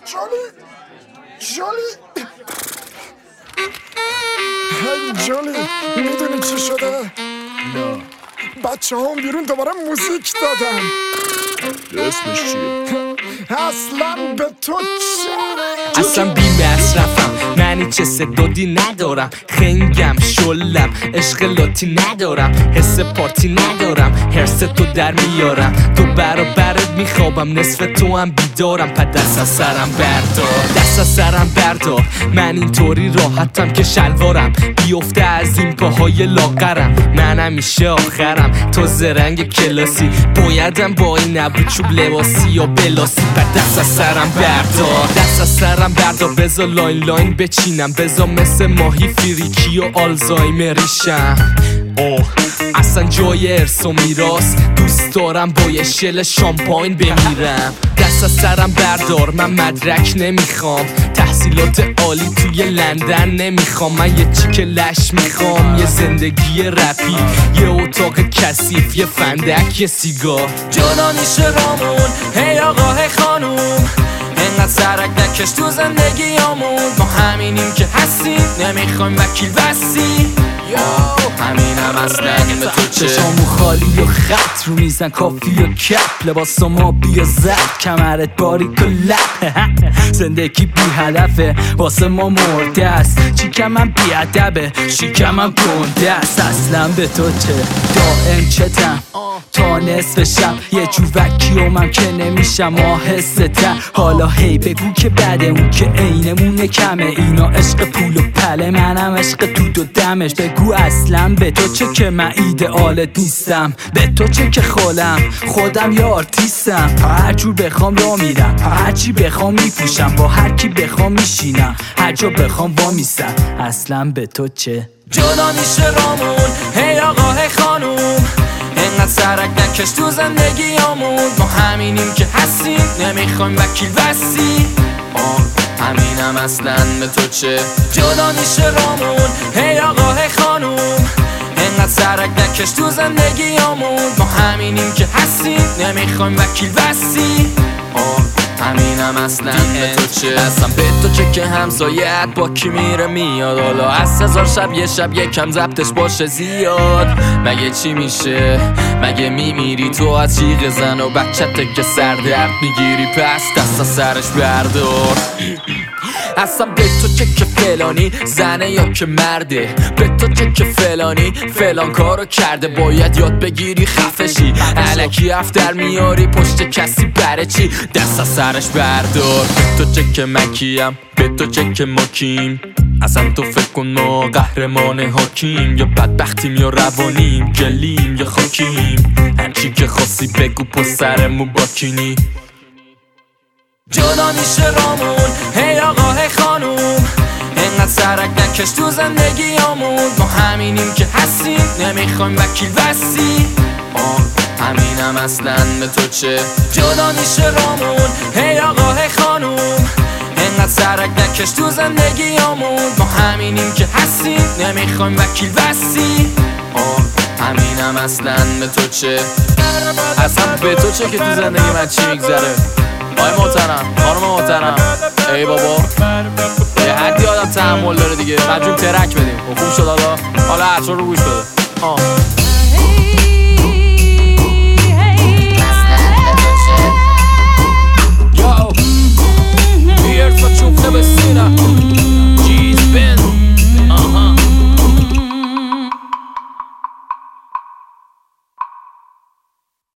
جولی هی جولی، میدونی چی شده؟ نه. بچه هم بیرون دوباره موزیک دادن. اسمش چیه؟ اصلا به تو چه؟ اصلا بی مصرفم، من هیچ حس دودی ندارم. خنگم شلم، عشق لاتی ندارم. حس پارتی ندارم، حرس تو در میارم. تو برابرت میخوابم، نصف تو هم بیدارم. پس دست از سرم بردار، دست از سرم بردار. من اینطوری راحتم که شلوارم بیفته از این پاهای لاغرم. من همیشه آخرم، تو زرنگ کلاسی. بایدم با این نبود چوب لباسی یا بلاسی. پس دست از سرم بردار، دست از سرم بردار. بذار لاین لاین بچینم، بذار مثل ماهی فریکی و آلزایمریشم. اصلا جای ارث و میراث دوست دارم با یه شل شامپاین بمیرم. دست از سرم بردار، من مدرک نمیخوام. تحصیلات عالی توی لندن نمیخوام. من یه چیک لش میخوام، یه زندگی رپی، یه اتاق کثیف، یه فندک، یه سیگار. جدا میشه رامون، هی آقا هی خانوم. اینقدر سرک نکش تو زندگیامون. ما همینیم که هستیم، نمیخوایم وکیل بسی. همینم اصلا به تو چه؟ چشامو خالی و خط رو میزن کافی و کپ. لباس ما بیا زد، کمرت باریک و لپ. زندگی بی هدفه، واسه ما مرده است. چیکم من بی ادبه، شیکم من گنده است. اصلا به تو چه؟ دائم چتم تا نصف شب. یه جو وکیومم که نمیشم آهسته. حالا هی بگو که بده، اون که عینمونه کمه. اینا عشق پول و پله، منم عشق دود و دمش. بگو اصلا به تو چه که من ایدئالت نیستم. به تو چه که خودم یه آرتیستم. هر جور بخوام را میرم، هر چی بخوام میپوشم. با هر کی بخوام میشینم، هر جا بخوام وامیستم. اصلا به تو چه؟ جدا میشه رامون، هی آقا هی خانوم. اینقدر سرک نکش تو زندگیامون. ما همینیم که هستیم، نمیخوایم وکیل بسی. همینم اصلا به تو چه؟ جدا میشه رامون، هی آقا هی خانوم. اینقدر سرک نکش تو زندگیامون. ما همینیم که هستیم، نمیخوایم وکیل بسی. همینم اصلا به تو چه؟ اصلا به تو چه که همسایت با کی میره میاد. حالا از 1000 شب یه شب یکم ضبطش باشه زیاد. مگه چی میشه؟ مگه میمیری تو از جیغ زن و بچته که سر درد میگیری؟ پس دست از سرش بردار. اصلا به تو چه که فلانی زنه یا که مرده؟ به تو چه که فلانی فلان کارو کرده؟ باید یاد بگیری خفشی، الکی افتر میاری پشت کسی بره چی؟ دست از سرش بردار. به تو چه که مکیم، به تو چه که مکیم. اصلا تو فکر کن ما قهرمان حاکیم، یا بدبختیم یا روانیم، گلیم یا خاکیم. هرچی که خواستی بگو پس سرمون باکینی. جدا میشه رامون، هی آقا هی خانوم. اینقدر سرک نکش تو زندگیامون. ما همینیم که هستیم، نمیخوایم وکیل بسی. همینم اصلا به تو چه؟ جدا میشه رامون، هی آقا هی خانوم. اینقدر سرک نکش تو زندگیامون. ما همینیم که هستیم، نمیخوایم وکیل بسی. همینم اصلا به تو چه؟ اصلا به تو چه که تو زندگی من چی میگذره؟ آی محترم، خانم محترم، ای بابا یه حدی آدم تحمل داره دیگه. مجبوریم ترک بدیم. خوب شد حالا حرفا رو گوش بده.